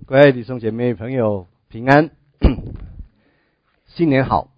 各位弟兄姐妹朋友平安，新年好。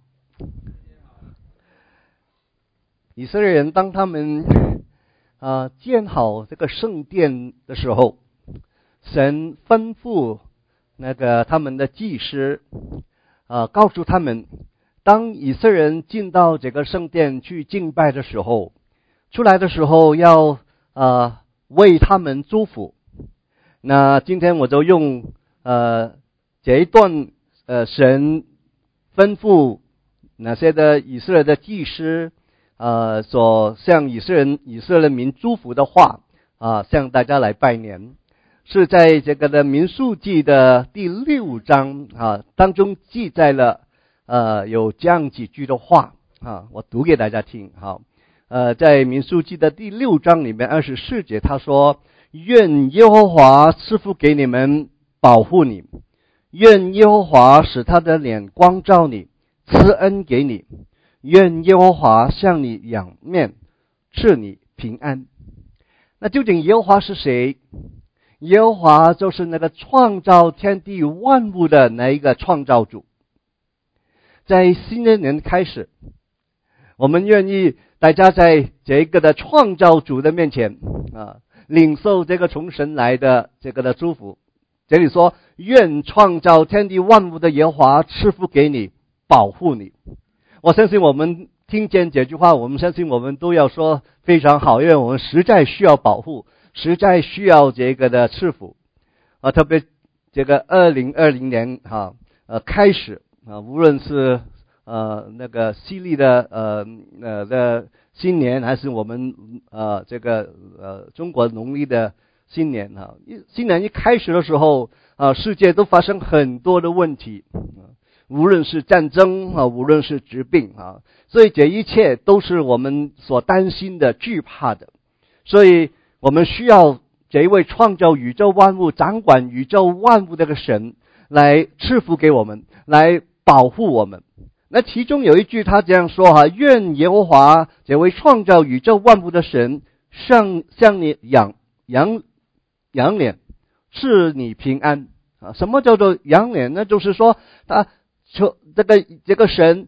以色列人当他们建好这个圣殿的时候，神吩咐他们的祭司告诉他们，当以色列人进到这个圣殿去敬拜的时候，出来的时候要为他们祝福。那今天我就用这一段神吩咐那些的以色列的祭司所向以色列民祝福的话向大家来拜年，是在这个的民数记的第6章当中记载了有这样几句的话我读给大家听。在民数记的第6章里面24节，他说：愿耶和华赐福给你们，保护你；愿耶和华使他的脸光照你，赐恩给你；愿耶和华向你仰面，赐你平安。那究竟耶和华是谁？耶和华就是那个创造天地万物的那一个创造主。在新的年开始，我们愿意大家在这个的创造主的面前领受这个从神来的这个的祝福。这里说：愿创造天地万物的耶和华赐福给你，保护你。我相信我们听见这句话，我们相信我们都要说非常好，因为我们实在需要保护，实在需要这个的赐福特别这个2020年开始无论是那个西历的新年，还是我们中国农历的新年新年一开始的时候世界都发生很多的问题无论是战争无论是疾病所以这一切都是我们所担心的、惧怕的。所以我们需要这一位创造宇宙万物、掌管宇宙万物的个神来赐福给我们，来保护我们。那其中有一句他这样说愿耶和华这位创造宇宙万物的神向你仰脸，赐你平安什么叫做仰脸呢？就是说他这个神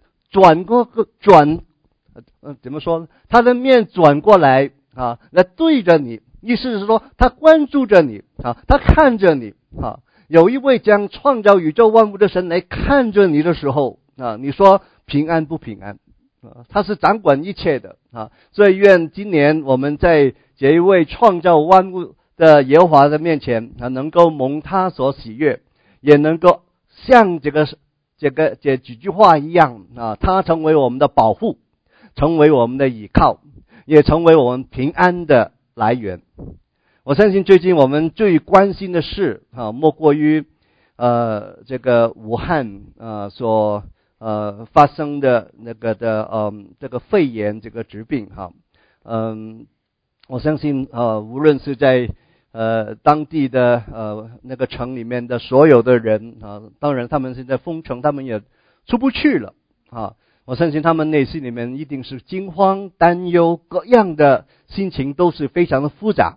怎么说呢？他的面转过来来对着你，意思是说他关注着你他看着你有一位将创造宇宙万物的神来看着你的时候你说平安不平安他是掌管一切的所以愿今年我们在这一位创造万物的耶和华的面前能够蒙他所喜悦，也能够像这几句话一样他成为我们的保护，成为我们的依靠，也成为我们平安的来源。我相信最近我们最关心的事莫过于这个武汉所发生的这个肺炎这个疾病我相信无论是在当地的那个城里面的所有的人当然他们现在封城，他们也出不去了我相信他们内心里面一定是惊慌担忧，各样的心情都是非常的复杂。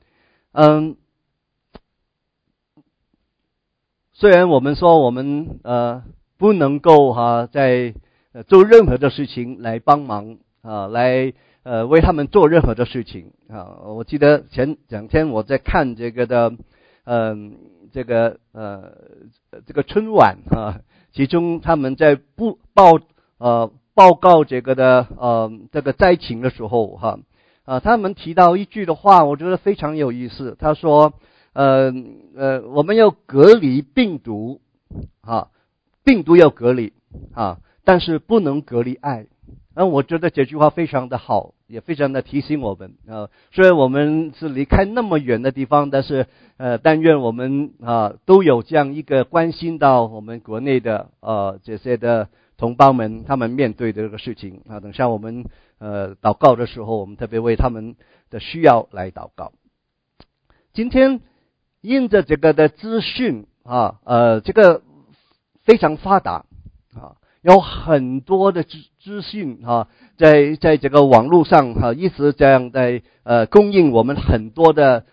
虽然我们说我们不能够在做任何的事情来帮忙来为他们做任何的事情我记得前2天我在看这个的这个春晚其中他们在报告这个的这个灾情的时候他们提到一句的话，我觉得非常有意思。他说我们要隔离病毒病毒要隔离但是不能隔离爱。我觉得这句话非常的好，也非常的提醒我们虽然我们是离开那么远的地方，但是但愿我们都有这样一个关心到我们国内的这些的同胞们，他们面对的这个事情等下我们祷告的时候，我们特别为他们的需要来祷告。今天因着这个的资讯这个非常发达有很多的资讯在这个网络上一直这样在供应我们很多的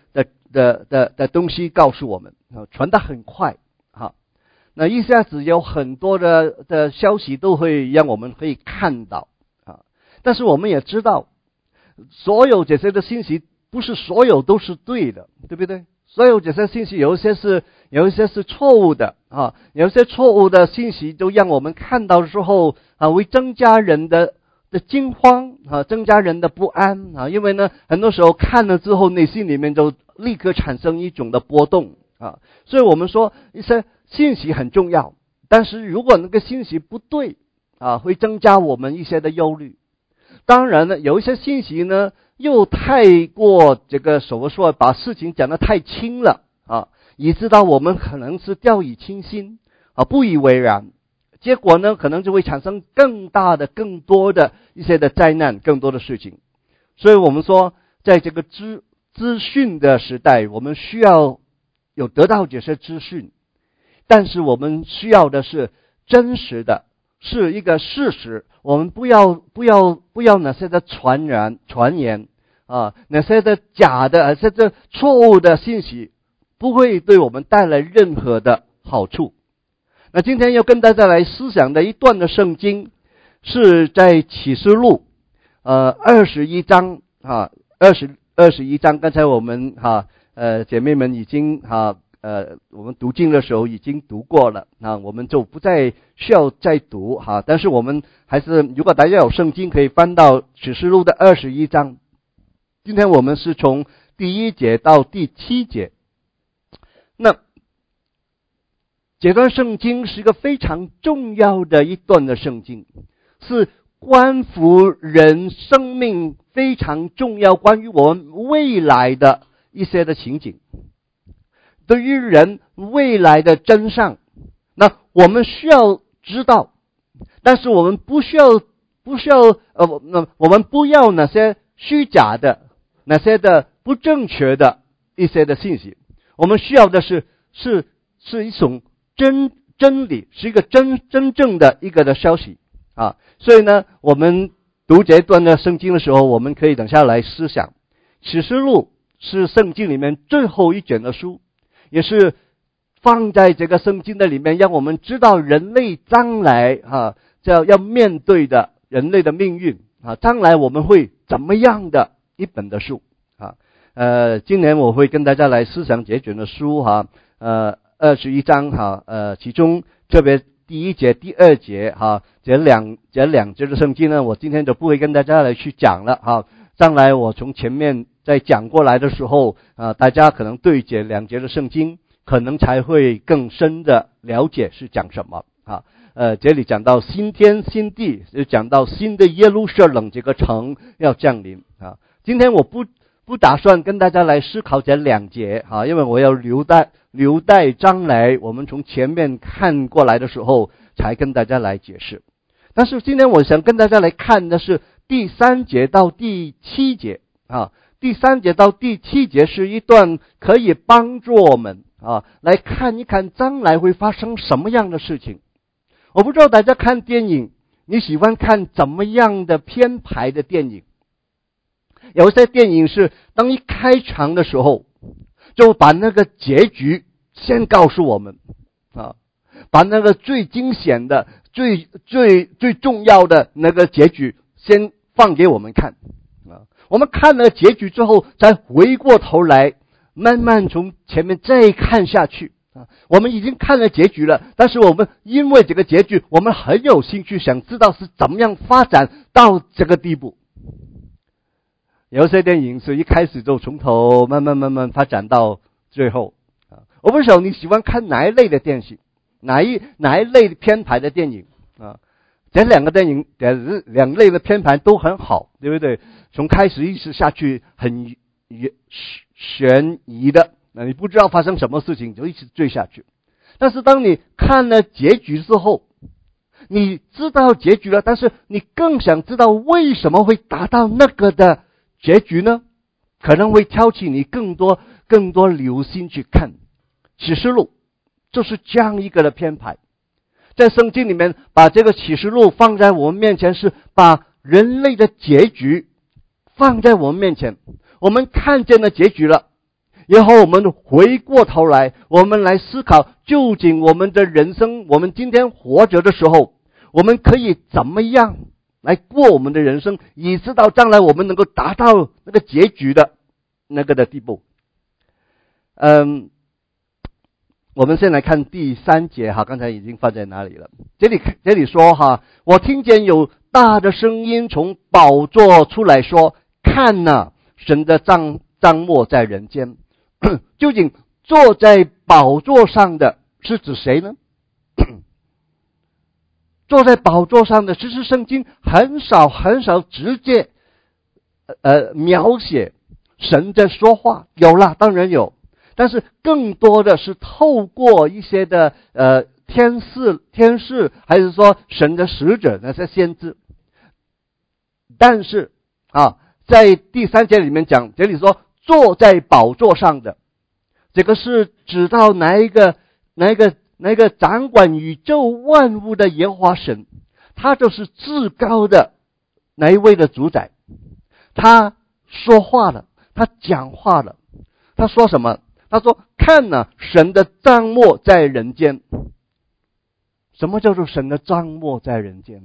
的东西告诉我们，传得很快，那一下子有很多的消息都会让我们可以看到，但是我们也知道，所有这些的信息不是所有都是对的，对不对？所有这些信息有一些是错误的有一些错误的信息就让我们看到之后会增加人的惊慌增加人的不安因为呢很多时候看了之后内心里面就立刻产生一种的波动所以我们说一些信息很重要，但是如果那个信息不对会增加我们一些的忧虑。当然了，有一些信息呢又太过这个怎么说，把事情讲得太轻了以致到我们可能是掉以轻心不以为然，结果呢可能就会产生更多的一些的灾难，更多的事情。所以我们说在这个资讯的时代，我们需要有得到这些资讯，但是我们需要的是真实的，是一个事实。我们不要那些的传言那些的假的那些的错误的信息不会对我们带来任何的好处。那今天要跟大家来思想的一段的圣经是在启示录21章21章。刚才我们姐妹们已经我们读经的时候已经读过了，我们就不再需要再读但是我们还是，如果大家有圣经可以翻到启示录的21章。今天我们是从第1节到第7节。那这段圣经是一个非常重要的一段的圣经，是关乎人生命非常重要，关于我们未来的一些的情景，对于人未来的真相，那我们需要知道，但是我们我们不要那些虚假的，那些的不正确的一些的信息。我们需要的是一种真理，是一个真正的一个的消息所以呢，我们读这段的圣经的时候，我们可以等下来思想。启示录是圣经里面最后一卷的书，也是放在这个圣经的里面，让我们知道人类将来要面对的人类的命运将来我们会怎么样的一本的书今年我会跟大家来思想这卷的书21章其中特别第1节第2节这两节的圣经呢，我今天就不会跟大家来去讲了将来我从前面再讲过来的时候大家可能对这2节的圣经可能才会更深的了解是讲什么这里讲到新天新地，就讲到新的耶路撒冷这个城要降临今天我不打算跟大家来思考这2节因为我要留待将来我们从前面看过来的时候才跟大家来解释。但是今天我想跟大家来看的是第3节到第7节第3节到第7节是一段可以帮助我们来看一看将来会发生什么样的事情。我不知道大家看电影，你喜欢看怎么样的编排的电影？有些电影是当一开场的时候就把那个结局先告诉我们把那个最惊险的最重要的那个结局先放给我们看我们看了结局之后再回过头来慢慢从前面再看下去我们已经看了结局了，但是我们因为这个结局我们很有兴趣想知道是怎么样发展到这个地步。有些电影是一开始就从头慢慢发展到最后我不知道你喜欢看哪一类的电影，哪一类编排的电影这2个电影2类的编排都很好，对不对？从开始一直下去很悬疑的，你不知道发生什么事情就一直追下去。但是当你看了结局之后，你知道结局了，但是你更想知道为什么会达到那个的结局呢？可能会挑起你更多留心去看。启示录就是这样一个的编排，在圣经里面把这个启示录放在我们面前，是把人类的结局放在我们面前，我们看见了结局了， 然后我们回过头来，我们来思考，究竟我们的人生，我们今天活着的时候，我们可以怎么样来过我们的人生，以致到将来我们能够达到那个结局的那个的地步。我们先来看第3节哈，刚才已经放在哪里了？这里说哈，我听见有大的声音从宝座出来说：“看哪，神的帐幕在人间。”究竟坐在宝座上的是指谁呢？坐在宝座上的，其实圣经很少直接描写神在说话，有啦，当然有。但是更多的是透过一些的天使，还是说神的使者，那些先知。但是在第3节里面讲，这里说坐在宝座上的，这个是指到哪一个掌管宇宙万物的耶和华神，他就是至高的哪一位的主宰。他说话了，他讲话了，他说什么？他说：“看哪，神的帐幕在人间。”什么叫做神的帐幕在人间？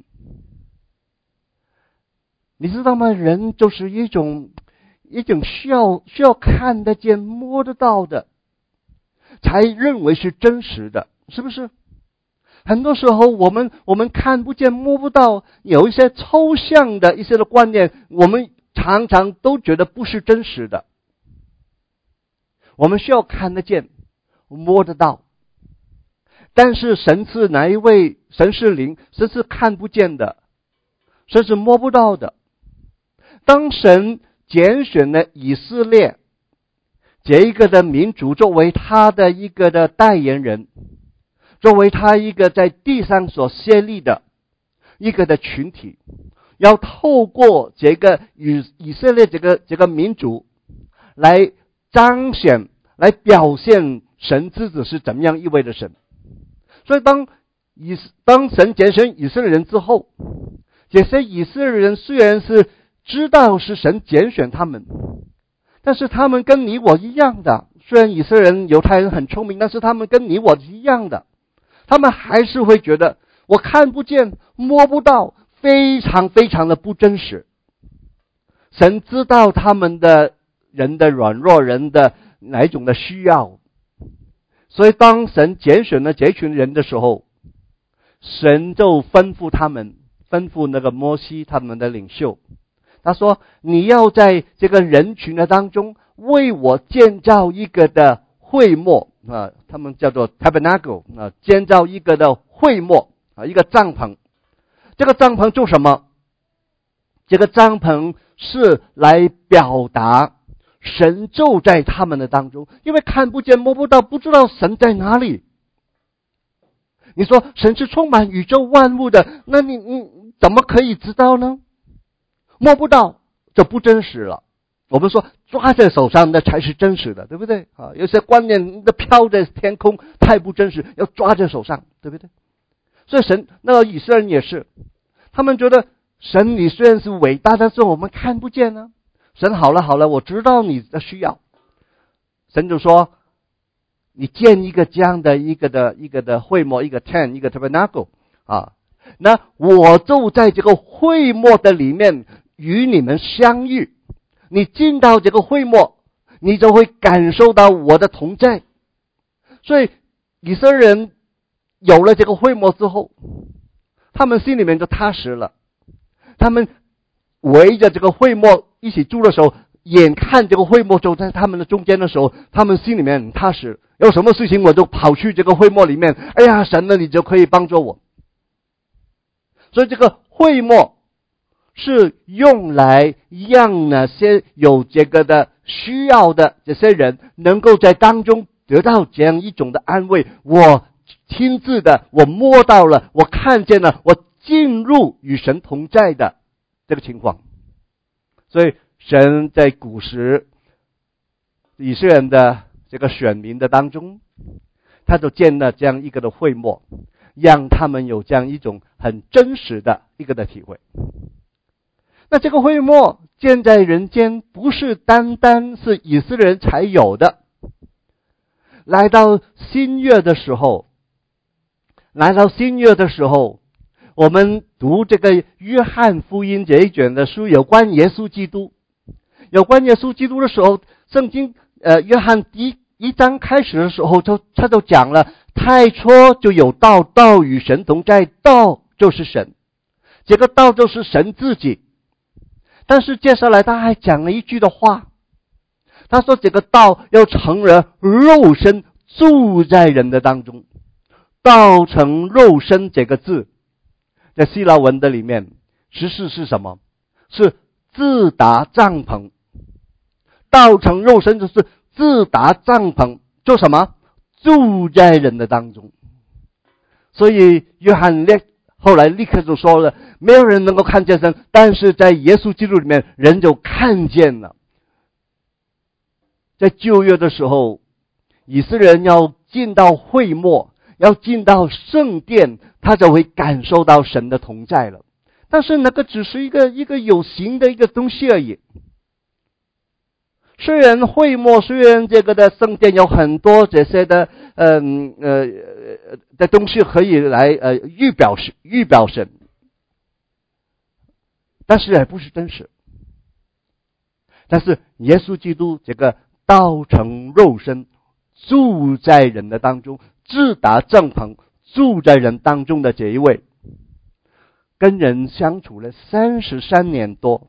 你知道吗？人就是一种需要看得见、摸得到的，才认为是真实的，是不是？很多时候我们看不见、摸不到，有一些抽象的一些的观念，我们常常都觉得不是真实的。我们需要看得见、摸得到，但是神是哪一位？神是灵，神是看不见的，神是摸不到的。当神拣选了以色列这一个的民族作为他的一个的代言人，作为他一个在地上所建立的一个的群体，要透过这个以色列这个民族来彰显、来表现神之子是怎么样一位的神。所以当神拣选以色列人之后，这些以色列人虽然是知道是神拣选他们，但是他们跟你我一样的，虽然以色列人、犹太人很聪明，但是他们跟你我一样的，他们还是会觉得我看不见、摸不到，非常的不真实。神知道他们的人的软弱，人的哪一种的需要，所以当神拣选了这群人的时候，神就吩咐那个摩西他们的领袖，他说：“你要在这个人群的当中为我建造一个的会幕他们叫做 tabernacle 建造一个的会幕一个帐篷。这个帐篷做什么？这个帐篷是来表达神就在他们的当中，因为看不见摸不到，不知道神在哪里。你说神是充满宇宙万物的，那你怎么可以知道呢？摸不到就不真实了。我们说抓在手上那才是真实的，对不对？有些观念都飘在天空，太不真实，要抓在手上，对不对？所以神那个以色列人也是，他们觉得神你虽然是伟大，但是我们看不见呢。神好了，我知道你的需要。神就说，你建一个这样的一个的会幕，一个 tent， 一个 tabernacle 那我就在这个会幕的里面与你们相遇。你进到这个会幕，你就会感受到我的同在。所以以色列人有了这个会幕之后，他们心里面就踏实了。他们围着这个会幕一起住的时候，眼看这个会幕就在他们的中间的时候，他们心里面很踏实。有什么事情我就跑去这个会幕里面，哎呀，神呢，你就可以帮助我。所以这个会幕是用来让那些有这个的需要的这些人能够在当中得到这样一种的安慰。我亲自的，我摸到了，我看见了，我进入与神同在的这个情况。所以神在古时以色列人的这个选民的当中，他就建了这样一个的会幕，让他们有这样一种很真实的一个的体会。那这个会幕建在人间，不是单单是以色列人才有的， 来到新约的时候，我们读这个约翰福音这一卷的书，有关耶稣基督的时候，圣经约翰第一章开始的时候，他就讲了，太初就有道，道与神同在，道就是神，这个道就是神自己。但是接下来他还讲了一句的话，他说这个道要成了肉身，住在人的当中。道成肉身这个字在希腊文的里面实质是什么？是自搭帐篷。道成肉身就是自搭帐篷，做什么？住在人的当中。所以约翰后来立刻就说了，没有人能够看见神，但是在耶稣基督里面人就看见了。在旧约的时候，以色列人要进到会幕，要进到圣殿，他就会感受到神的同在了。但是那个只是一个有形的一个东西而已。虽然会幕，虽然这个的圣殿有很多这些的的东西可以来预表神，但是还不是真实。但是耶稣基督这个道成肉身，住在人的当中，自搭帐篷，住在人当中的这一位，跟人相处了33年多。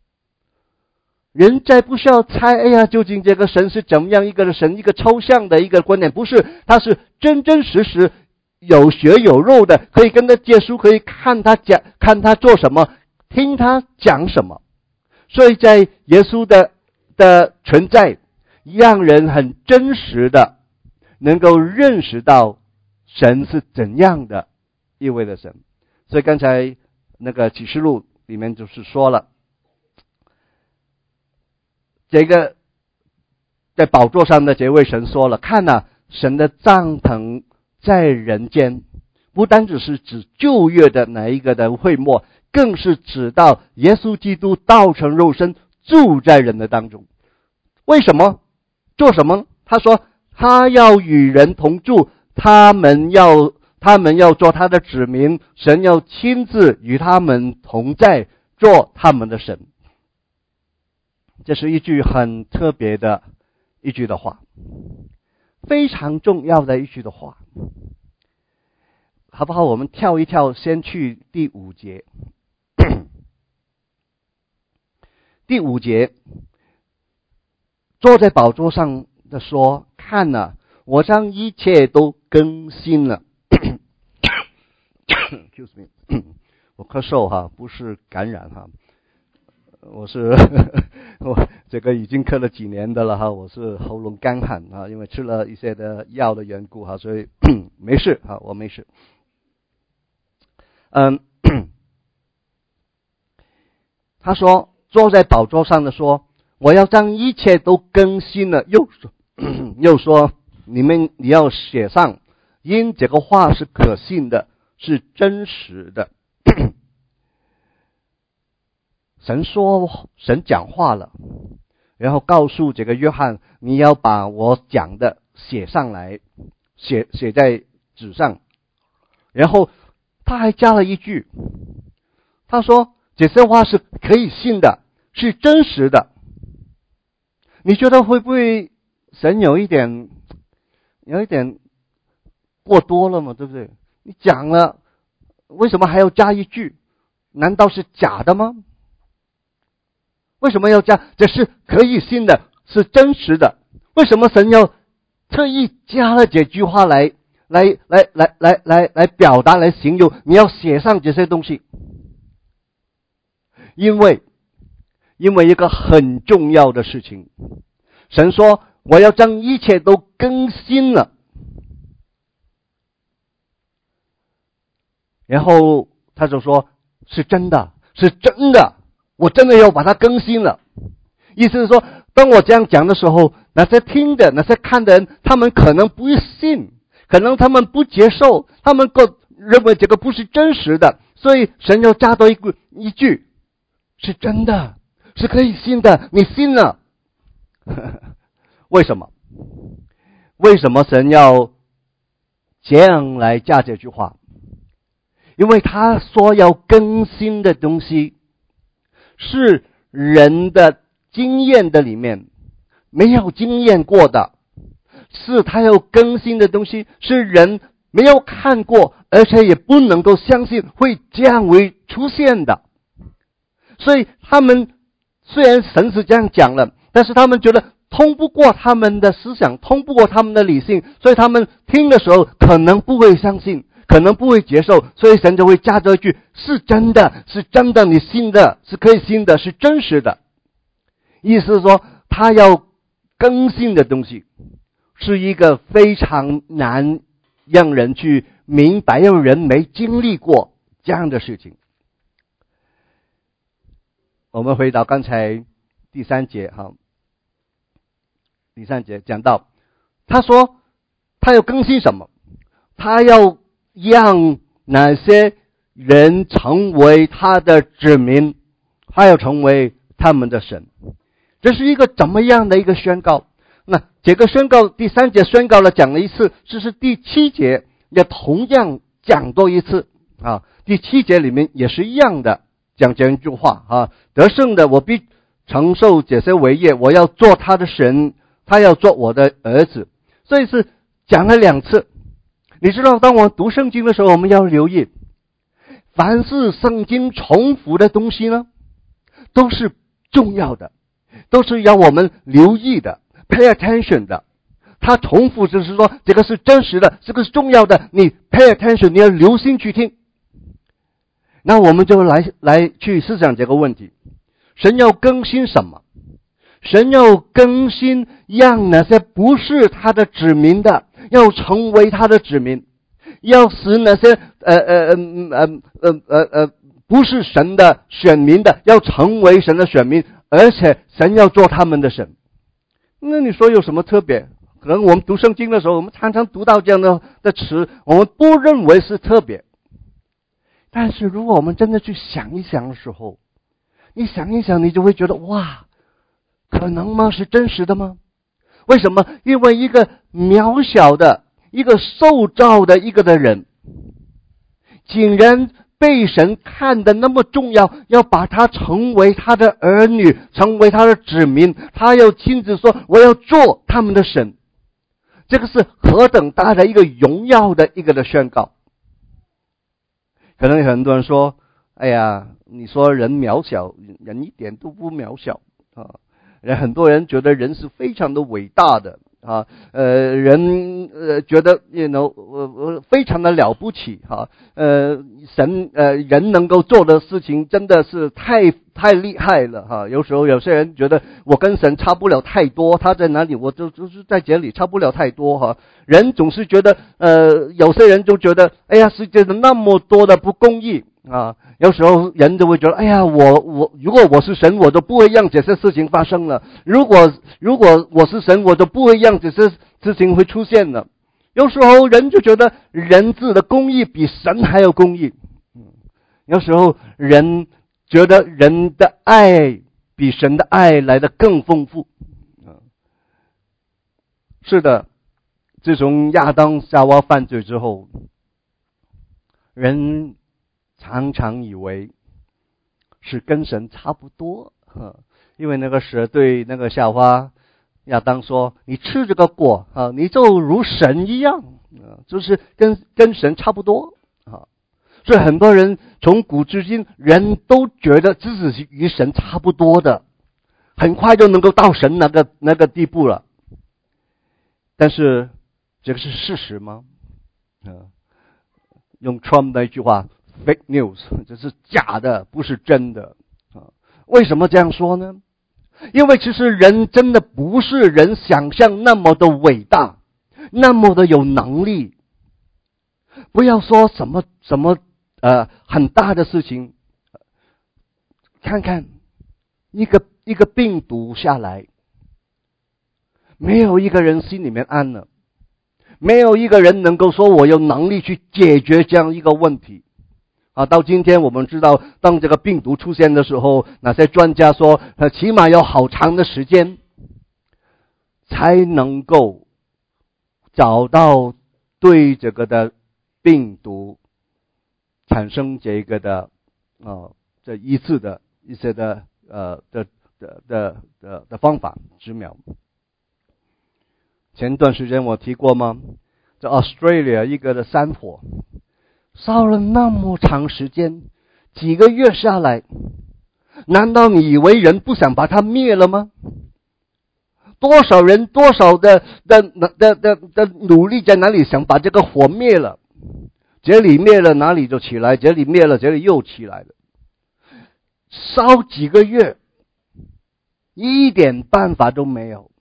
人再不需要猜，哎呀，究竟这个神是怎么样一个神，一个抽象的一个观点，不是，他是真真实实有血有肉的，可以跟他接触，可以看他讲，看他做什么，听他讲什么。所以在耶稣的存在，让人很真实的能够认识到神是怎样的一位的神。所以刚才那个启示录里面就是说了，这个在宝座上的这位神说了，看啊，神的帐篷在人间，不单只是指旧约的哪一个的会幕，更是指到耶稣基督道成肉身，住在人的当中。为什么？做什么？他说他要与人同住，他们要做他的子民，神要亲自与他们同在，做他们的神。这是一句很特别的一句的话，非常重要的一句的话。好不好？我们跳一跳，先去第5节。第5节，坐在宝座上的说，看啊，我将一切都更新了。Excuse me， 我咳嗽哈，不是感染哈。我这个已经咳了几年的了哈，我是喉咙干旱啊，因为吃了一些的药的缘故哈，所以没事哈，我没事。他说坐在宝座上的说，我要将一切都更新了，又说你要写上，因这个话是可信的，是真实的。神讲话了，然后告诉这个约翰，你要把我讲的写上来，写在纸上。然后他还加了一句，他说这些话是可以信的，是真实的。你觉得会不会神有一点过多了嘛？对不对？你讲了，为什么还要加一句？难道是假的吗？为什么要加？这是可以信的，是真实的。为什么神要特意加了这句话来表达，来形容？你要写上这些东西，因为一个很重要的事情，神说我要将一切都更新了。然后他就说是真的，是真的，我真的要把它更新了。意思是说，当我这样讲的时候，那些听的、那些看的人，他们可能不信，可能他们不接受，他们认为这个不是真实的，所以神要加多一句，是真的，是可以信的，你信了。为什么？ 为什么神要这样来加这句话？因为他说要更新的东西是人的经验的里面没有经验过的，是他要更新的东西是人没有看过，而且也不能够相信会这样会出现的。所以他们虽然神是这样讲了，但是他们觉得通不过他们的思想，通不过他们的理性，所以他们听的时候可能不会相信，可能不会接受，所以神就会加这一句，是真的，是真的，你信的，是可以信的，是真实的。意思是说他要更新的东西是一个非常难让人去明白，让人没经历过这样的事情。我们回到刚才第三节讲到，他说他要更新什么？他要让哪些人成为他的子民，他要成为他们的神。这是一个怎么样的一个宣告？那这个宣告第三节宣告了讲了一次，这是第七节也同样讲多一次第七节里面也是一样的讲这样一句话得胜的我必承受这些伟业，我要做他的神，他要做我的儿子。所以是讲了两次。你知道当我们读圣经的时候，我们要留意，凡是圣经重复的东西呢，都是重要的，都是要我们留意的， pay attention 的。它重复就是说这个是真实的，这个是重要的，你 pay attention， 你要留心去听。那我们就来去思想这个问题，神要更新什么？神要更新让那些不是他的子民的要成为他的子民，要使那些不是神的选民的要成为神的选民，而且神要做他们的神。那你说有什么特别？可能我们读圣经的时候，我们常常读到这样的词，我们不认为是特别。但是如果我们真的去想一想的时候，你想一想，你就会觉得哇，可能吗？是真实的吗？为什么？因为一个渺小的一个受造的一个的人，竟然被神看得那么重要，要把他成为他的儿女，成为他的子民，他要亲自说我要做他们的神。这个是何等大的一个荣耀的一个的宣告。可能有很多人说，哎呀，你说人渺小，人一点都不渺小很多人觉得人是非常的伟大的人觉得非常的了不起神人能够做的事情真的是太厉害了有时候有些人觉得我跟神差不了太多，他在哪里我就是在这里差不了太多人总是觉得有些人就觉得哎呀，世界的那么多的不公义有时候人就会觉得哎呀，我如果我是神，我都不会让这些事情发生了，如果我是神，我都不会让这些事情会出现了。有时候人就觉得人治的公义比神还要公义有时候人觉得人的爱比神的爱来得更丰富是的，自从亚当夏娃犯罪之后，人常常以为是跟神差不多因为那个蛇对那个夏娃亚当说，你吃这个果你就如神一样就是跟神差不多所以很多人从古至今人都觉得自己是与神差不多的，很快就能够到神那个地步了。但是这个是事实吗用 Trump 那句话fake news， 这是假的，不是真的为什么这样说呢？因为其实人真的不是人想象那么的伟大，那么的有能力。不要说什么很大的事情，看看一个病毒下来，没有一个人心里面安了，没有一个人能够说我有能力去解决这样一个问题到今天我们知道，当这个病毒出现的时候，哪些专家说起码要好长的时间才能够找到对这个的病毒产生这个的这一致的一些的方法之苗。前段时间我提过吗？在 Australia 一个的山火烧了那么长时间，几个月下来，难道你以为人不想把它灭了吗？多少人多少的努力在哪里想把这个火灭了，这里灭了哪里就起来，这里灭了这里又起来了，烧几个月一点办法都没有。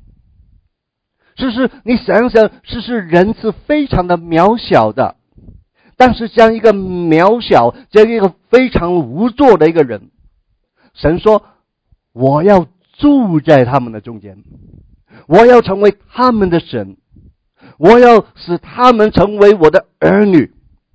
你想想，人是非常的渺小的，但是这样一个渺小，这样一个非常无助的一个人，神说我要住在他们的中间，我要成为他们的神，我要使他们成为我的儿女，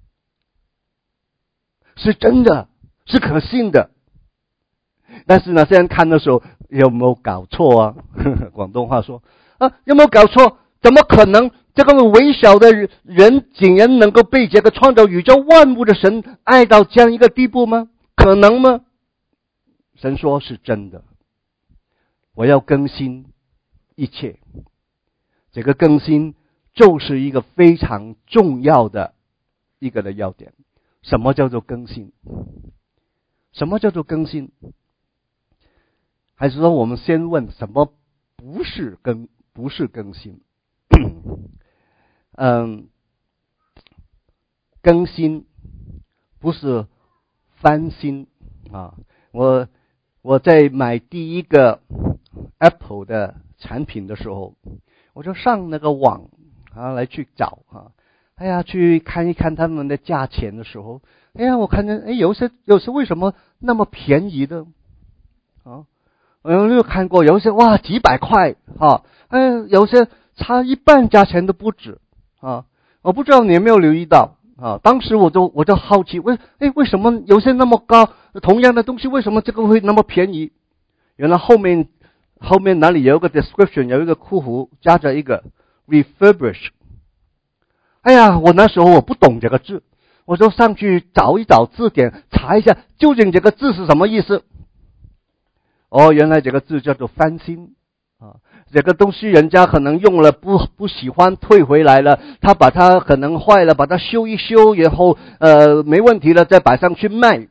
是真的，是可信的。但是呢，现在看的时候有没有搞错啊？广东话说有没有搞错？怎么可能这个微小的人竟然能够被这个创造宇宙万物的神爱到这样一个地步吗？可能吗？神说是真的，我要更新一切。这个更新就是一个非常重要的一个的要点。什么叫做更新？什么叫做更新？还是说我们先问什么不是更新？更新不是翻新啊！我在买第一个 Apple 的产品的时候，我就上那个网来去找去看一看他们的价钱的时候，我看见有些为什么那么便宜的我有看过有些哇几百块有些差一半价钱都不止我不知道你有没有留意到当时我就好奇为什么有些那么高同样的东西为什么这个会那么便宜？原来后面哪里有一个 description， 有一个括弧加着一个 refurbish。我那时候我不懂这个字，我就上去找一找字典，查一下究竟这个字是什么意思。原来这个字叫做翻新这个东西人家可能用了不喜欢退回来了，他把它可能坏了，把它修一修，然后没问题了再摆上去卖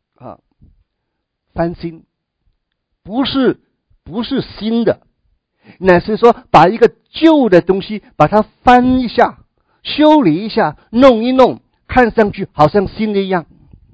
翻新不是新的，那是说把一个旧的东西把它翻一下，修理一下，弄一弄，看上去好像新的一样。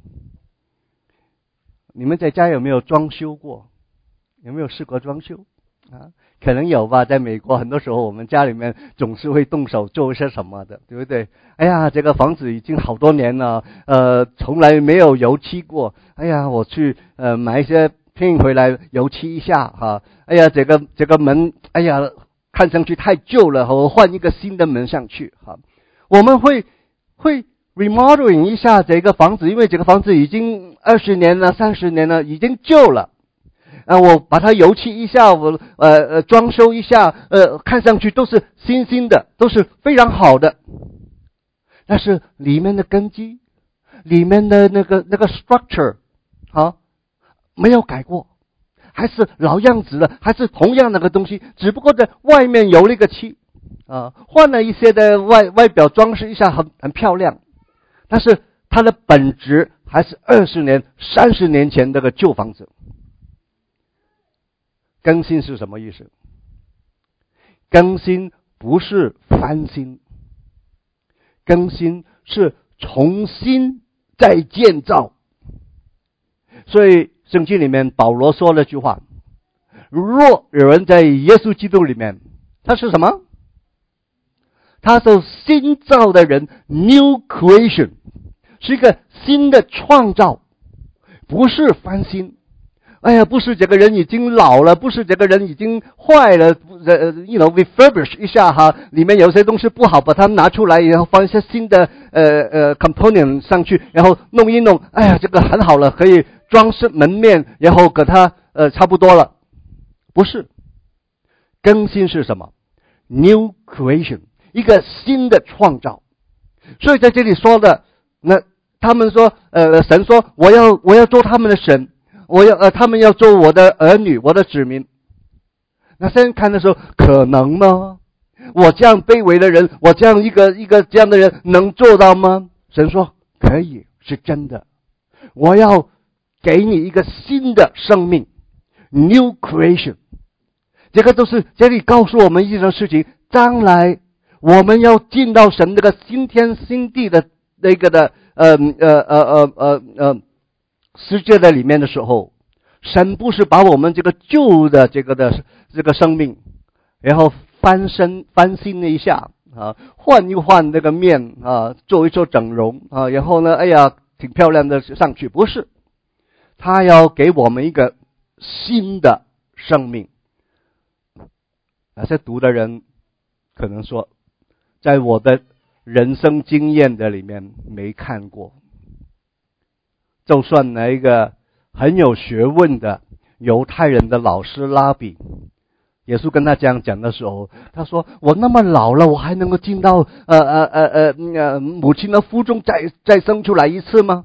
你们在家有没有装修过？有没有试过装修可能有吧，在美国很多时候我们家里面总是会动手做一些什么的，对不对？这个房子已经好多年了，从来没有油漆过。我去买一些拼回来油漆一下这个门看上去太旧了，我换一个新的门上去我们会 remodeling 一下这个房子，因为这个房子已经20年了30年了，已经旧了我把它油漆一下，我装修一下看上去都是新的，都是非常好的。但是里面的根基，里面的那个 structure没有改过，还是老样子的，还是同样那个东西，只不过在外面油了一个漆换了一些的外表装饰一下，很漂亮，但是它的本质还是20年30年前那个旧房子。更新是什么意思？更新不是翻新，更新是重新再建造。所以圣经里面保罗说了句话，若有人在耶稣基督里面，他是什么？他是新造的人， New Creation， 是一个新的创造，不是翻新。不是这个人已经老了，不是这个人已经坏了refurbish 一下里面有些东西不好，把它拿出来，然后放一些新的component 上去，然后弄一弄，这个很好了，可以装饰门面，然后给它差不多了。不是，更新是什么？ New Creation， 一个新的创造。所以在这里说的，那他们说，神说我要做他们的神，他们要做我的儿女，我的子民。那现在看的时候，可能吗？我这样卑微的人，我这样一个这样的人，能做到吗？神说可以，是真的。我要给你一个新的生命 ，new creation。这个都是这里告诉我们一件事情：将来我们要进到神这个新天新地的那个的世界的里面的时候，神不是把我们这个旧的这个生命，然后翻新了一下啊，换一换那个面啊，做一做整容啊，然后呢，哎呀，挺漂亮的上去。不是，他要给我们一个新的生命。那些读的人可能说，在我的人生经验的里面没看过。就算那一个很有学问的犹太人的老师拉比，耶稣跟他这样讲的时候，他说：“我那么老了，我还能够进到母亲的腹中再生出来一次吗？”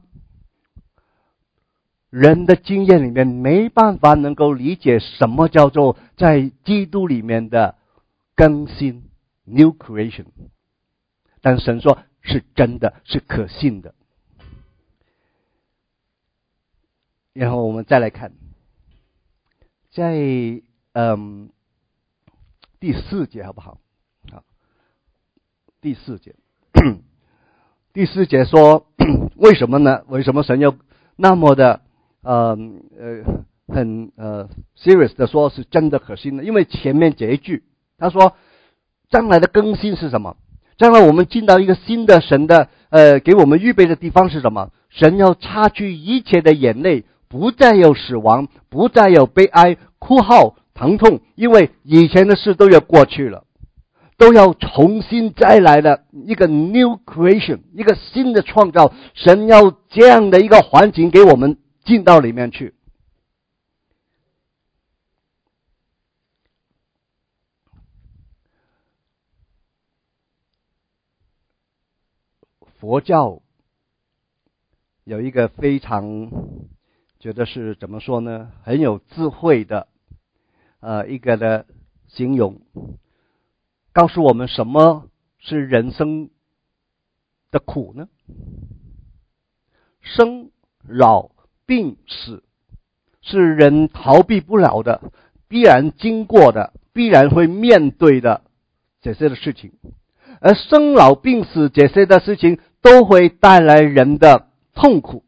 人的经验里面没办法能够理解什么叫做在基督里面的更新 （new creation）， 但神说是真的，是可信的。然后我们再来看，在第4节好不好？好，第4节，第4节说为什么呢？为什么神要那么的很serious 的说是真的可信呢？因为前面这一句他说将来的更新是什么？将来我们进到一个新的神的给我们预备的地方是什么？神要擦去一切的眼泪，不再有死亡，不再有悲哀、哭号、疼痛，因为以前的事都要过去了，都要重新再来的一个 new creation， 一个新的创造。神要这样的一个环境给我们进到里面去。佛教有一个非常觉得是怎么说呢，很有智慧的一个的形容，告诉我们什么是人生的苦呢？生老病死是人逃避不了的，必然经过的，必然会面对的这些的事情。而生老病死这些的事情都会带来人的痛苦。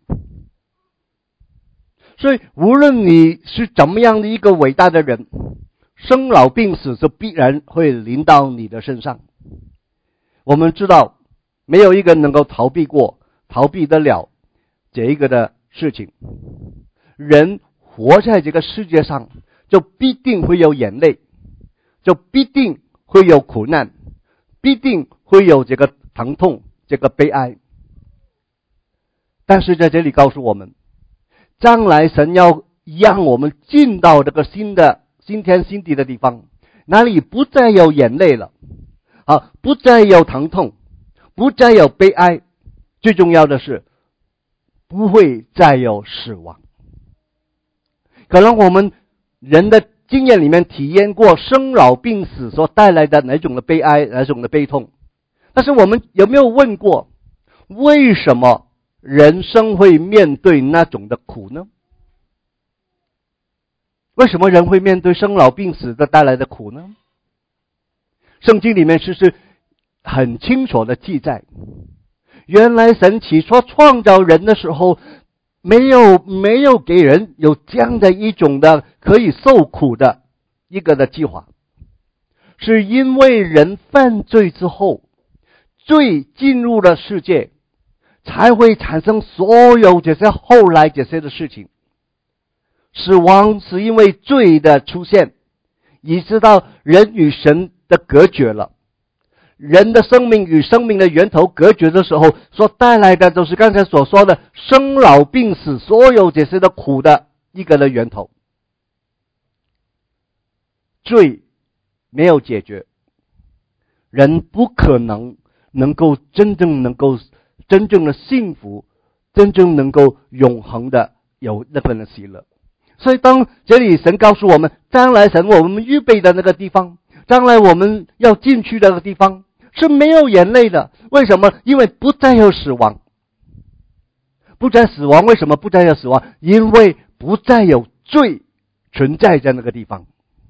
所以无论你是怎么样的一个伟大的人，生老病死就必然会临到你的身上。我们知道没有一个能够逃避得了这一个的事情。人活在这个世界上就必定会有眼泪，就必定会有苦难，必定会有这个疼痛，这个悲哀。但是在这里告诉我们，将来神要让我们进到这个新天新地的地方，哪里不再有眼泪了不再有疼痛，不再有悲哀，最重要的是不会再有死亡。可能我们人的经验里面体验过生老病死所带来的哪种的悲哀，哪种的悲痛，但是我们有没有问过，为什么人生会面对那种的苦呢？为什么人会面对生老病死的带来的苦呢？圣经里面是很清楚的记载，原来神起初创造人的时候，没有给人有这样的一种的可以受苦的一个的计划，是因为人犯罪之后，罪进入了世界，才会产生所有这些后来这些的事情。死亡是因为罪的出现，以致到人与神的隔绝了。人的生命与生命的源头隔绝的时候，所带来的就是刚才所说的生老病死，所有这些的苦的一个的源头。罪没有解决， 人不可能真正的幸福，真正能够永恒的有那份的喜乐。所以当这里神告诉我们，将来神为我们预备的那个地方，将来我们要进去的那个地方是没有眼泪的。为什么？因为不再有死亡。不再死亡，为什么不再有死亡？因为不再有罪存在在那个地方。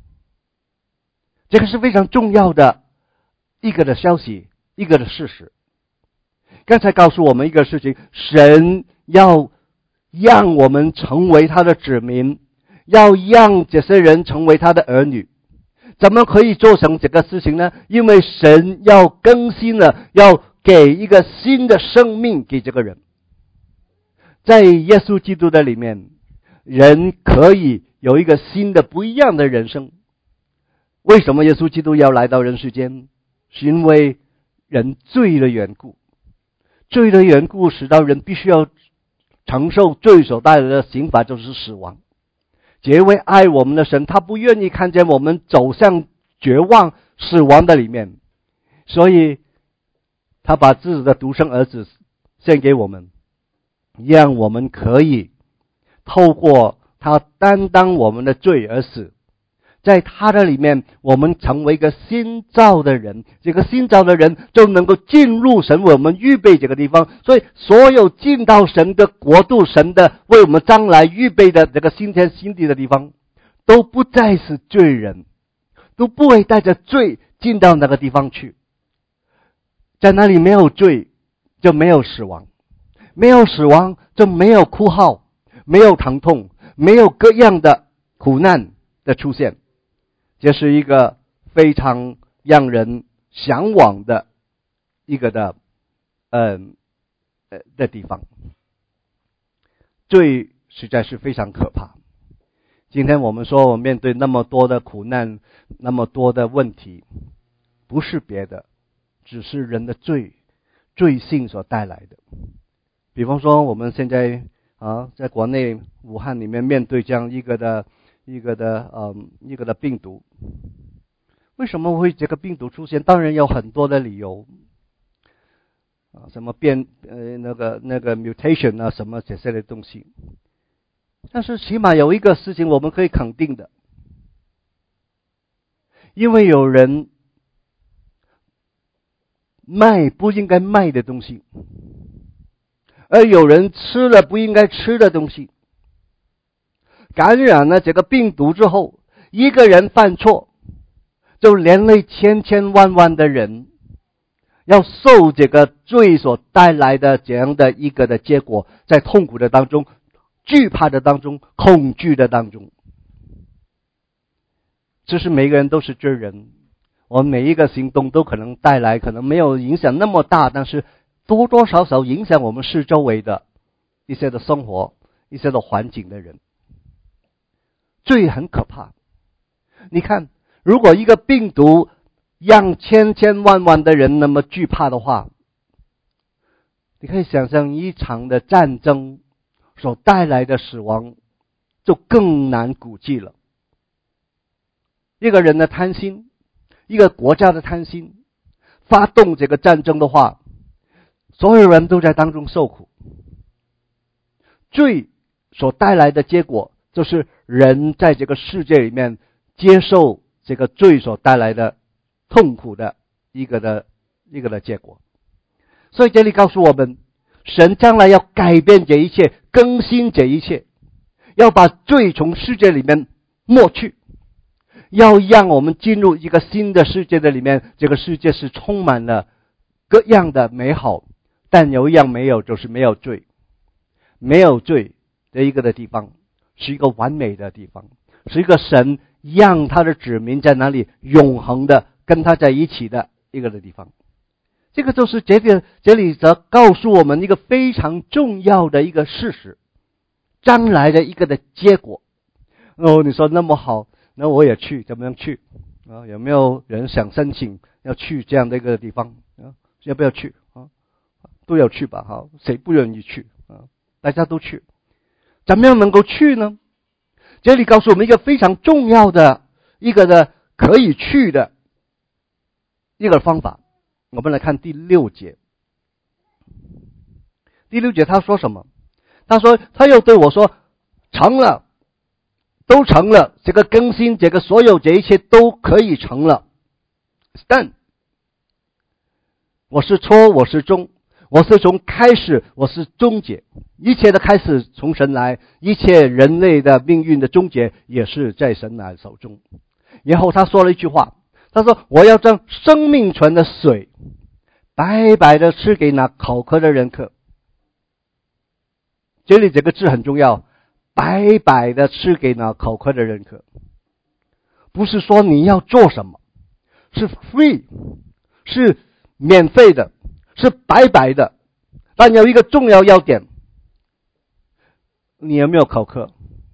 这个是非常重要的一个的消息，一个的事实。刚才告诉我们一个事情，神要让我们成为他的子民，要让这些人成为他的儿女。怎么可以做成这个事情呢？因为神要更新了，要给一个新的生命给这个人。在耶稣基督的里面，人可以有一个新的不一样的人生。为什么耶稣基督要来到人世间？是因为人罪的缘故。罪的缘故使到人必须要承受罪所带来的刑罚，就是死亡。这位爱我们的神，他不愿意看见我们走向绝望死亡的里面，所以他把自己的独生儿子献给我们，让我们可以透过他担当我们的罪而死。在他的里面，我们成为一个新造的人，这个新造的人就能够进入神为我们预备这个地方。所以所有进到神的国度，神的为我们将来预备的这个新天新地的地方，都不再是罪人，都不会带着罪进到那个地方去。在那里没有罪，就没有死亡，没有死亡就没有哭号，没有疼痛，没有各样的苦难的出现。这是一个非常让人向往的一个的地方。罪实在是非常可怕。今天我们说我们面对那么多的苦难，那么多的问题，不是别的，只是人的罪性所带来的。比方说我们现在在国内武汉里面面对这样一个的病毒，为什么会这个病毒出现？当然有很多的理由，什么那个 mutation 啊，什么这些的东西。但是起码有一个事情我们可以肯定的，因为有人卖不应该卖的东西，而有人吃了不应该吃的东西。感染了这个病毒之后，一个人犯错，就连累千万的人要受这个罪所带来的这样的一个的结果，在痛苦的当中，惧怕的当中，恐惧的当中。这是每个人都是罪人，我们每一个行动都可能带来，可能没有影响那么大，但是多多少少影响我们四周围的一些的生活，一些的环境的人。罪很可怕。你看，如果一个病毒让千万的人那么惧怕的话，你可以想象一场的战争所带来的死亡就更难估计了。一个人的贪心，一个国家的贪心，发动这个战争的话，所有人都在当中受苦。罪所带来的结果就是人在这个世界里面接受这个罪所带来的痛苦的一个的结果。所以这里告诉我们，神将来要改变这一切，更新这一切，要把罪从世界里面抹去，要让我们进入一个新的世界的里面。这个世界是充满了各样的美好，但有一样没有，就是没有罪。没有罪的一个的地方，是一个完美的地方，是一个神让他的子民在那里永恒的跟他在一起的一个的地方。这个就是这里则告诉我们一个非常重要的一个事实，将来的一个的结果。你说那么好，那我也去，怎么样去有没有人想申请要去这样的一个地方要不要去都要去吧谁不愿意去大家都去。怎么样能够去呢？这里告诉我们一个非常重要的一个的可以去的一个方法。我们来看第6节。第6节他说什么？他说他又对我说，成了，都成了，这个更新，这个所有这一切都可以成了。但我是初，我是终，我是从开始，我是终结。一切的开始从神来，一切人类的命运的终结也是在神来手中。然后他说了一句话，他说我要将生命泉的水白白的赐给那口渴的人喝。这里这个字很重要，白白的赐给那口渴的人喝。不是说你要做什么，是 free， 是免费的，是白白的。但有一个重要要点，你有没有口渴？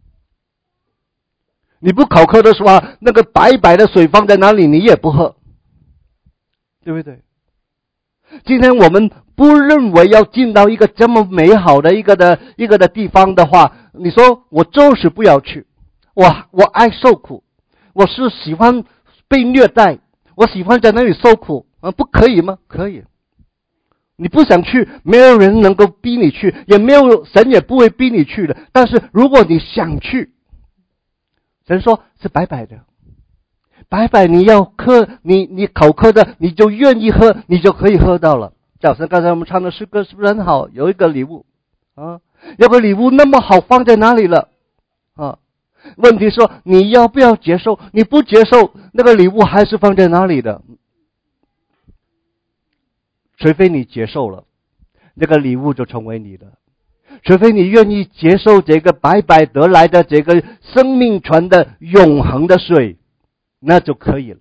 你不口渴的时候，那个白白的水放在哪里你也不喝，对不对？今天我们不认为要进到一个这么美好的一个的地方的话，你说我就是不要去。我爱受苦，我是喜欢被虐待，我喜欢在那里受苦不可以吗？可以。你不想去，没有人能够逼你去，也没有神也不会逼你去的。但是如果你想去，神说是白白的，白白你要喝，你口渴的，你就愿意喝，你就可以喝到了。就好像刚才我们唱的诗歌是不是很好？有一个礼物有个礼物那么好放在哪里了问题说你要不要接受？你不接受，那个礼物还是放在哪里的。除非你接受了，那个礼物就成为你的。除非你愿意接受这个白白得来的这个生命泉的永恒的水，那就可以了。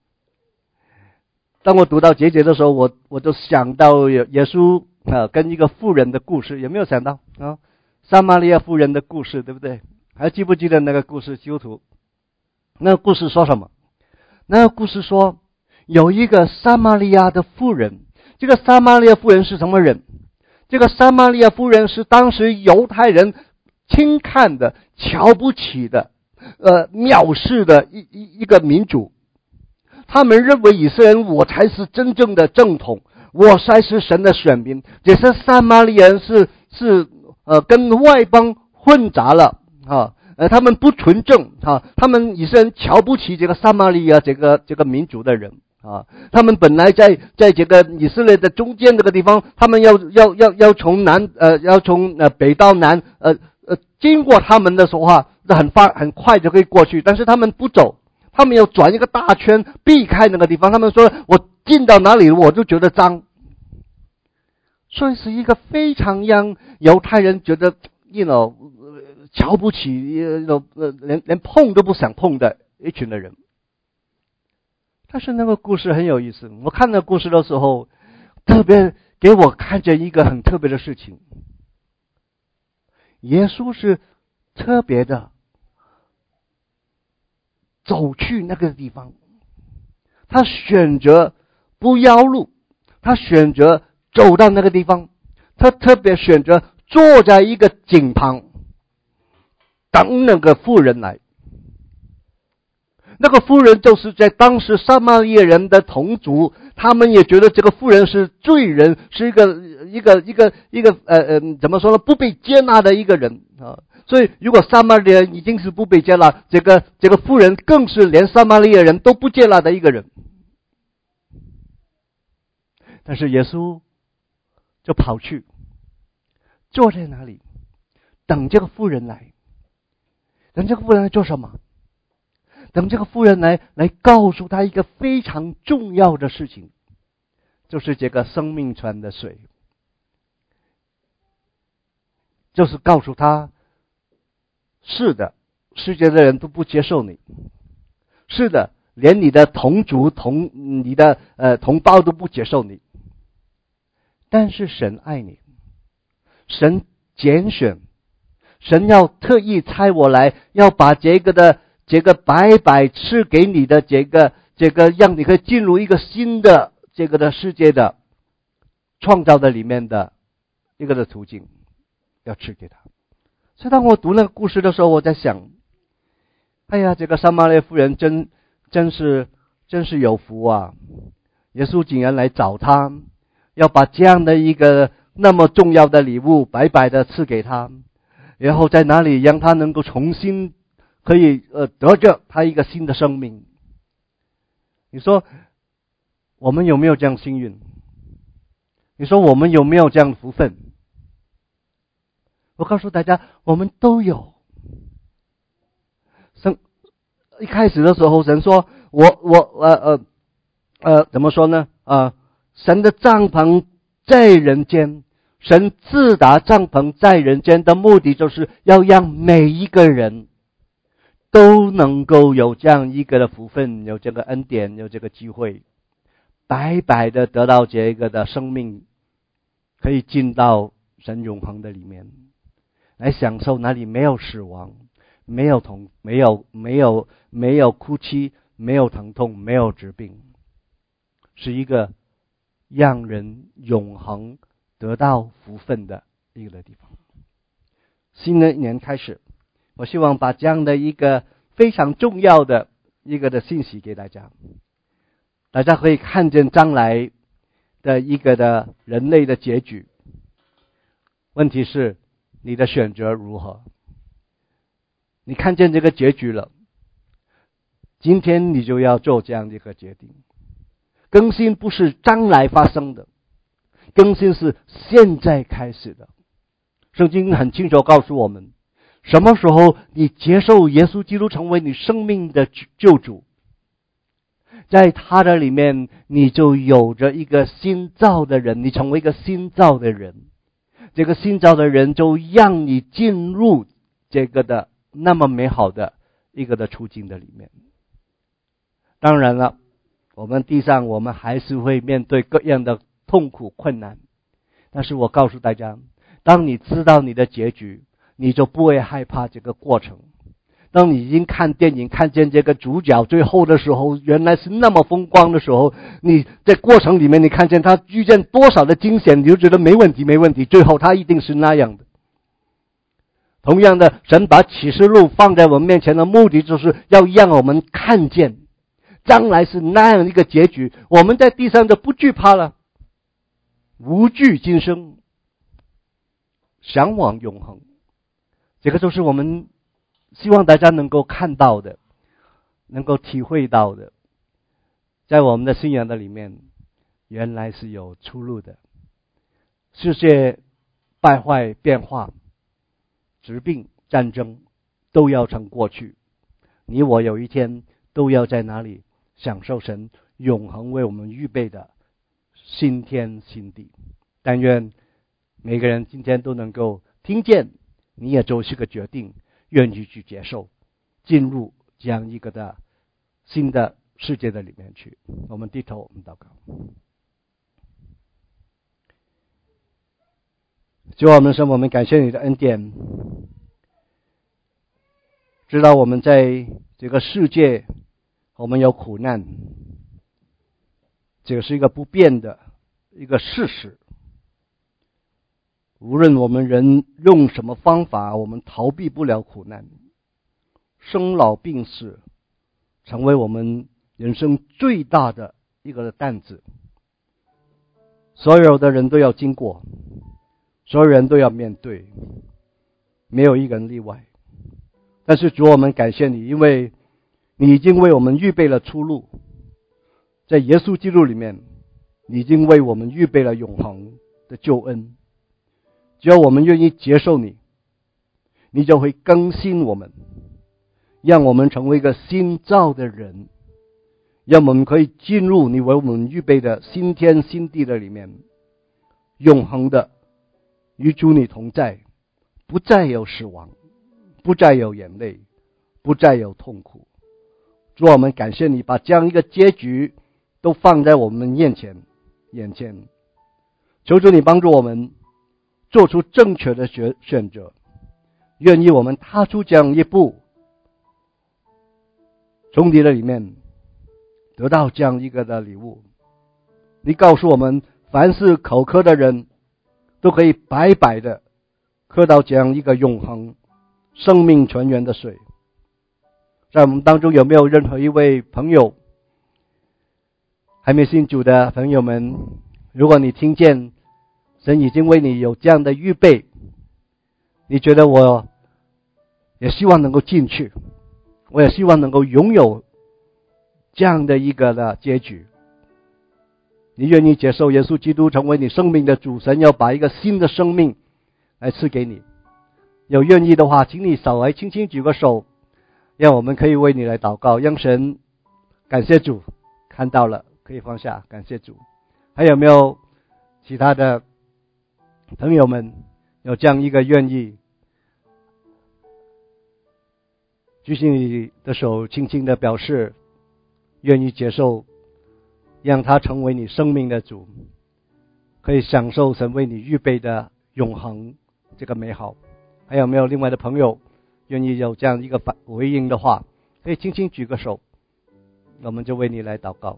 当我读到节的时候，我就想到耶稣跟一个妇人的故事，有没有想到撒玛利亚妇人的故事，对不对？还记不记得那个故事？基督徒，那个故事说什么？那个故事说有一个撒玛利亚的妇人。这个撒玛利亚妇人是什么人？这个撒玛利亚妇人是当时犹太人轻看的、瞧不起的、藐视的一个民族。他们认为以色列人我才是真正的正统，我才是神的选民。这些撒玛利亚人是跟外邦混杂了他们不纯正他们以色列人瞧不起这个撒玛利亚这个民族的人他们本来在这个以色列的中间这个地方，他们要从要从北到南经过他们的时候很快就可以过去，但是他们不走，他们要转一个大圈避开那个地方。他们说我进到哪里我就觉得脏，所以是一个非常让犹太人觉得瞧不起连碰都不想碰的一群的人。但是那个故事很有意思，我看那个故事的时候，特别给我看见一个很特别的事情。耶稣是特别的走去那个地方，他选择不绕路，他选择走到那个地方，他特别选择坐在一个井旁等那个妇人来。那个妇人就是在当时撒玛利亚人的同族，他们也觉得这个妇人是罪人，是一个怎么说呢，不被接纳的一个人所以如果撒玛利亚人已经是不被接纳，这个妇人更是连撒玛利亚人都不接纳的一个人。但是耶稣就跑去坐在那里等这个妇人来。等这个妇人来做什么？等这个妇人来告诉他一个非常重要的事情，就是这个生命泉的水，就是告诉他，是的，世界的人都不接受你，是的，连你的同族你的同胞都不接受你，但是神爱你，神拣选，神要特意差我来，要把这个白白赐给你的这个让你可以进入一个新的这个的世界的创造的里面的一个的途径，要赐给他。所以当我读那个故事的时候，我在想，哎呀，这个撒玛利亚妇人真是有福啊！ 耶稣竟然来找他，要把这样的一个那么重要的礼物白白的赐给他，然后在哪里让他能够重新可以得着他一个新的生命。你说我们有没有这样幸运？你说我们有没有这样的福分？我告诉大家，我们都有。一开始的时候，神说怎么说呢？神的帐篷在人间，神自打帐篷在人间的目的，就是要让每一个人都能够有这样一个的福分，有这个恩典，有这个机会，白白的得到这一个的生命，可以进到神永恒的里面，来享受那里没有死亡，没有哭泣，没有疼痛，没有疾病，是一个让人永恒得到福分的一个地方。新的一年开始，我希望把这样的一个非常重要的一个的信息给大家，大家可以看见将来的一个的人类的结局。问题是你的选择如何？你看见这个结局了，今天你就要做这样的一个决定。更新不是将来发生的，更新是现在开始的。圣经很清楚告诉我们，什么时候你接受耶稣基督成为你生命的救主，在他的里面你就有着一个新造的人，你成为一个新造的人，这个新造的人就让你进入这个的那么美好的一个的处境的里面。当然了，我们地上我们还是会面对各样的痛苦困难，但是我告诉大家，当你知道你的结局，你就不会害怕这个过程。当你已经看电影看见这个主角最后的时候原来是那么风光的时候，你在过程里面你看见他遇见多少的惊险，你就觉得没问题，最后他一定是那样的。同样的，神把启示录放在我们面前的目的，就是要让我们看见将来是那样一个结局，我们在地上就不惧怕了，无惧今生，向往永恒。这个就是我们希望大家能够看到的，能够体会到的，在我们的信仰的里面，原来是有出路的。世界败坏变化，疾病战争都要成过去，你我有一天都要在哪里享受神永恒为我们预备的新天新地。但愿每个人今天都能够听见，你也做是个决定，愿意去接受，进入这样一个的新的世界的里面去。我们低头，我们祷告。主啊，我们神，我们感谢你的恩典，知道我们在这个世界我们有苦难，这是一个不变的一个事实。无论我们人用什么方法，我们逃避不了苦难。生老病死成为我们人生最大的一个担子，所有的人都要经过，所有人都要面对，没有一个人例外。但是主，我们感谢你，因为你已经为我们预备了出路，在耶稣基督里面，你已经为我们预备了永恒的救恩。只要我们愿意接受你，你就会更新我们，让我们成为一个新造的人，让我们可以进入你为我们预备的新天新地的里面，永恒的与主你同在，不再有死亡，不再有眼泪，不再有痛苦。主，我们感谢你把这样一个结局都放在我们眼前，求主你帮助我们做出正确的选择，愿意我们踏出这样一步，从你的里面得到这样一个的礼物。你告诉我们，凡是口渴的人都可以白白的喝到这样一个永恒生命泉源的水。在我们当中有没有任何一位朋友， 还没信主的朋友们，如果你听见神已经为你有这样的预备，你觉得我也希望能够进去，我也希望能够拥有这样的一个的结局，你愿意接受耶稣基督成为你生命的主，神要把一个新的生命来赐给你，有愿意的话，请你稍微轻轻举个手，让我们可以为你来祷告，让神感谢主，看到了可以放下，感谢主。还有没有其他的朋友们有这样一个愿意举起你的手，轻轻的表示愿意接受，让他成为你生命的主，可以享受神为你预备的永恒这个美好。还有没有另外的朋友愿意有这样一个回应的话，可以轻轻举个手，我们就为你来祷告。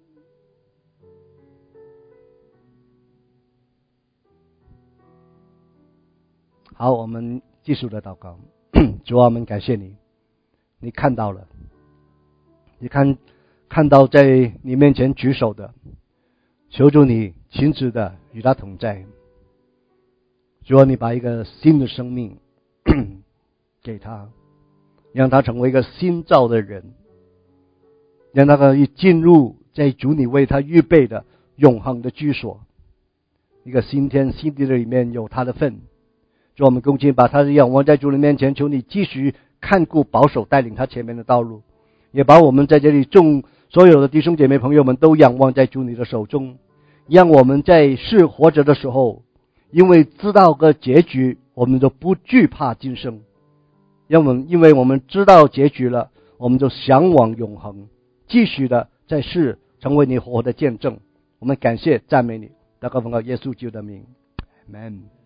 好，我们继续的祷告。主啊，我们感谢你，你看到了，你看到在你面前举手的，求主你亲自的与他同在。主啊，你把一个新的生命给他，让他成为一个新造的人，让他可以进入在主你为他预备的永恒的居所，一个新天新地的里面有他的份。主，我们恭敬把他的仰望在主的面前，求你继续看顾保守带领他前面的道路，也把我们在这里所有的弟兄姐妹朋友们都仰望在主你的手中，让我们在世活着的时候，因为知道个结局，我们就不惧怕今生，因为我们知道结局了，我们就向往永恒，继续的在世成为你活的见证。我们感谢赞美你，祷告奉靠耶稣基督的名， Amen。